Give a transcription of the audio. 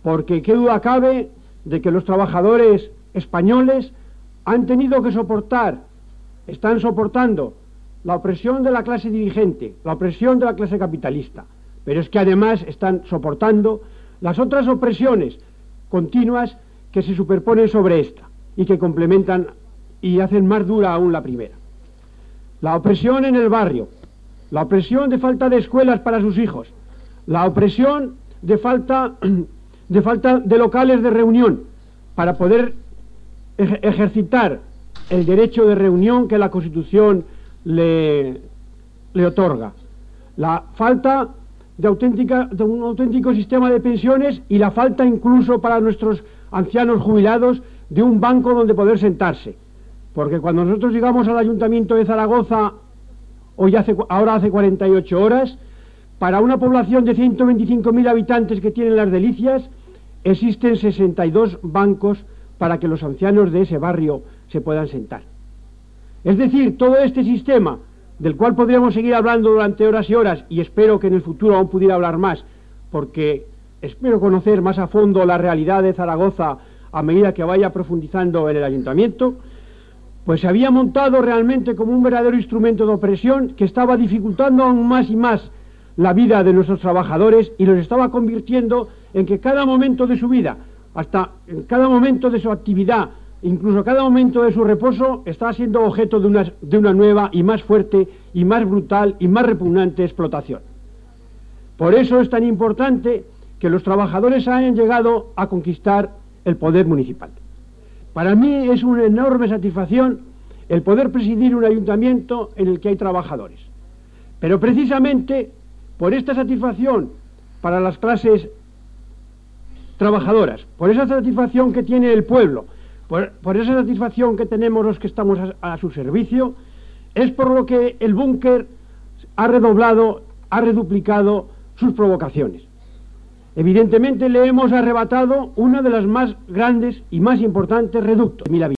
porque qué duda cabe de que los trabajadores españoles han tenido que están soportando la opresión de la clase dirigente, la opresión de la clase capitalista, pero es que además están soportando las otras opresiones continuas que se superponen sobre esta y que complementan y hacen más dura aún la primera. La opresión en el barrio, la opresión de falta de escuelas para sus hijos, la opresión de falta de locales de reunión para poder ejercitar el derecho de reunión que la Constitución le otorga, la falta de un auténtico sistema de pensiones y la falta incluso para nuestros ancianos jubilados de un banco donde poder sentarse, porque cuando nosotros llegamos al Ayuntamiento de Zaragoza ahora hace 48 horas, para una población de 125.000 habitantes que tienen Las Delicias, existen 62 bancos para que los ancianos de ese barrio se puedan sentar. Es decir, todo este sistema, del cual podríamos seguir hablando durante horas y horas, y espero que en el futuro aún pudiera hablar más, porque espero conocer más a fondo la realidad de Zaragoza a medida que vaya profundizando en el ayuntamiento, pues se había montado realmente como un verdadero instrumento de opresión que estaba dificultando aún más y más la vida de nuestros trabajadores y los estaba convirtiendo en que cada momento de su vida, hasta en cada momento de su actividad, incluso cada momento de su reposo, está siendo objeto de una nueva y más fuerte y más brutal y más repugnante explotación. Por eso es tan importante que los trabajadores hayan llegado a conquistar el poder municipal. Para mí es una enorme satisfacción el poder presidir un ayuntamiento en el que hay trabajadores. Pero precisamente por esta satisfacción para las clases trabajadoras, por esa satisfacción que tiene el pueblo, por esa satisfacción que tenemos los que estamos a su servicio, es por lo que el búnker ha reduplicado sus provocaciones. Evidentemente le hemos arrebatado una de las más grandes y más importantes reductos de 1000 habitantes.